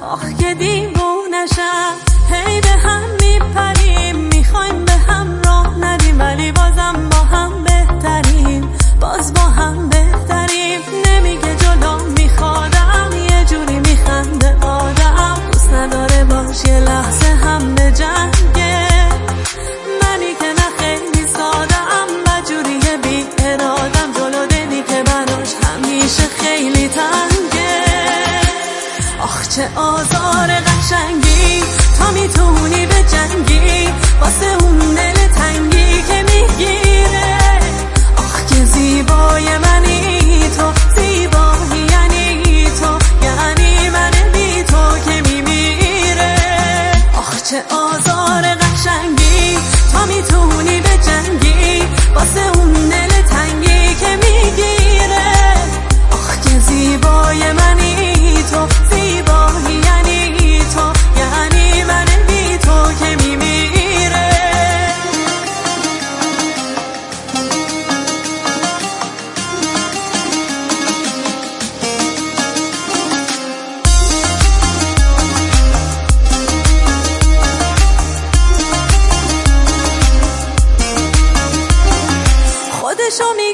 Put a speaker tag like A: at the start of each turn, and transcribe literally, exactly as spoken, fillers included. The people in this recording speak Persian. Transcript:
A: آخ که دیوونشم، هی به هم میپریم، میخوایم به هم راه ندیم، ولی بازم با هم بهتریم، باز با هم بهتریم. نمیگه جلو میخوادم، یه جوری میخنده آدم، دوست نداره باش یه لحظه هم به جنگه. منی که نه خیلی سادم، بدجوری بی ارادم، جلو دلی که براش همیشه خیلی تنگه. آخ چه آزار قشنگی، تا میتونی به جنگی واسه اون دل تنگی که میگیره. آخ که زیبای منی تو، زیبایی یعنی تو، یعنی من بی تو که میمیره. آخ چه آزار قشنگی، تا میتونی به جنگی واسه اون دل تنگی که میگیره. آخ که زیبای منی تو، زیبایی یعنی تو، یعنی من بی تو که میمیره. خودشو می